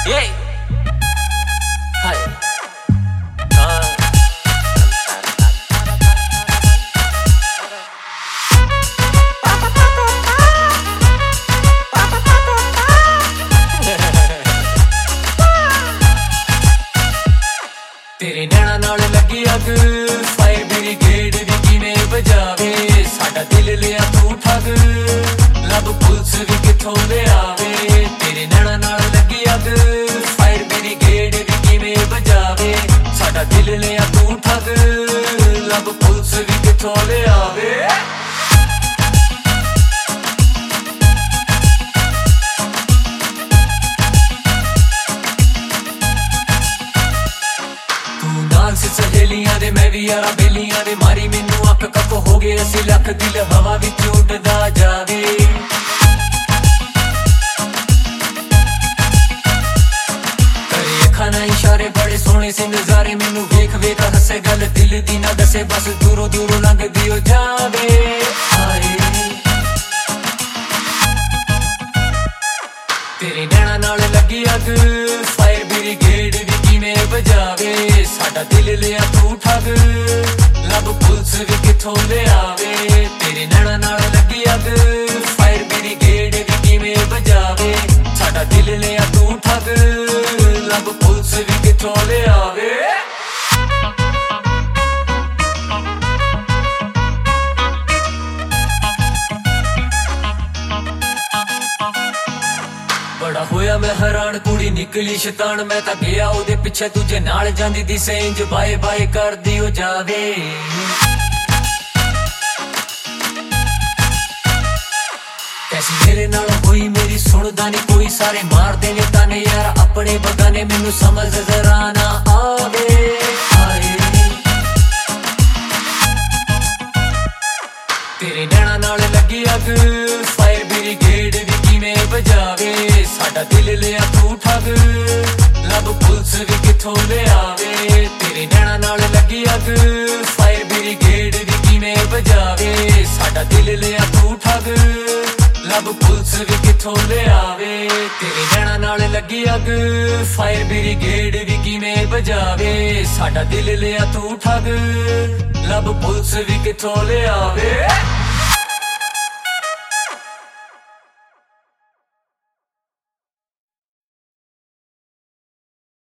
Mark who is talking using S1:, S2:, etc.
S1: Yeah. Hi. तेरे नैना नाल लगी अग फायर ब्रिगेड भी किवें बजावे साडा दिल लिया तू ठग लब पुलिस भी किथों ले आवे तेरे नैना नाल लगी अग फायर ब्रिगेड भी किवें बजावे साडा दिल लिया तू ठग लब पुलिस भी किथों ले आवे सहेलियां दे मैं भी यारा बेलियां दे मारी मैनू अख कक हो गए असी लख दिल हवा विच उड़दा जावे करे अखां नाल इशारे बड़े सोहणे से नजारे मैनू वेख वेख हसे गल दिल दी ना दसे बस दूरों दूरों लंघदी ओ जावे हाय तेरे नैना नाल लगी अग फायर ब्रिगेड भी किवें बजावे साडा दिल लिया तू ठग लब पुलिस भी किथों ले आवे तेरे नैना नाल लगी अग फायर ब्रिगेड भी किवें बजावे साडा दिल लिया तू ठग लब पुलिस भी किथों ले आवे बड़ा होया मैं हैरान कुड़ी निकली शैतान मैं तां गया ओदे पिछे तुझे नाल जांदी दी सेंज बाय बाय कर दियो जावे कैसी मेरे नाल होई मेरी सुनदा नहीं कोई सारे मार देने ताने यार अपने बगाने मैनू समझ जरा ना आवे तेरे नैना नाल लगी अग फायर ब्रिगेड भी किवें बजावे साडा दिल लिया तू ठग लब पुलिस भी किथों ले आवे तेरे नैना नाल लगी अग फायर ब्रिगेड भी किवें बजावे साडा दिल लिया तू ठग लब पुलिस भी किथों ले आवे तेरे नैना नाल लगी अग फायर ब्रिगेड भी किवें बजावे साडा दिल लिया तू ठग लब पुलिस भी किथों ले आवे